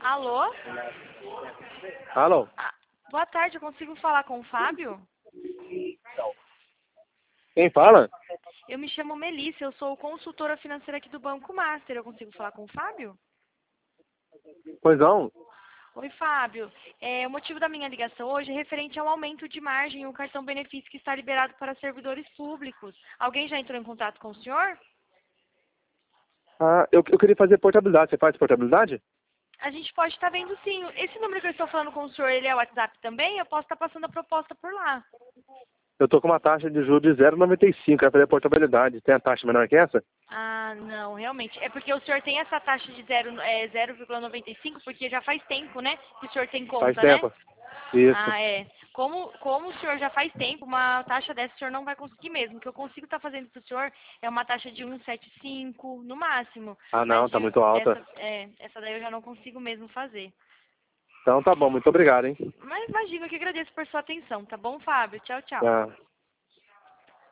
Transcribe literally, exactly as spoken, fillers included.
Alô? Alô? Ah, boa tarde, eu consigo falar com o Fábio? Quem fala? Eu me chamo Melissa, eu sou consultora financeira aqui do Banco Master. Eu consigo falar com o Fábio? Pois não. Oi, Fábio. É, o motivo da minha ligação hoje é referente ao aumento de margem e o cartão benefício que está liberado para servidores públicos. Alguém já entrou em contato com o senhor? Ah, eu, eu queria fazer portabilidade. Você faz portabilidade? A gente pode estar vendo sim. Esse número que eu estou falando com o senhor, ele é o WhatsApp também? Eu posso estar passando a proposta por lá. Eu tô com uma taxa de juros de zero vírgula noventa e cinco. Quero fazer portabilidade. Tem a taxa menor que essa? Ah, não, realmente. É porque o senhor tem essa taxa de zero, é, zero vírgula noventa e cinco, porque já faz tempo, né? Que o senhor tem Faz conta, né? tempo. Isso. Ah, é. Como, como o senhor já faz tempo, uma taxa dessa o senhor não vai conseguir mesmo. O que eu consigo estar fazendo para o senhor é uma taxa de um vírgula setenta e cinco no máximo. Ah, Mas não. Tá de, muito alta. essa, é, essa daí eu já não consigo mesmo fazer. Então tá bom. Muito obrigado, hein? Mas imagina, eu que agradeço por sua atenção, tá bom, Fábio? Tchau, tchau. Ah.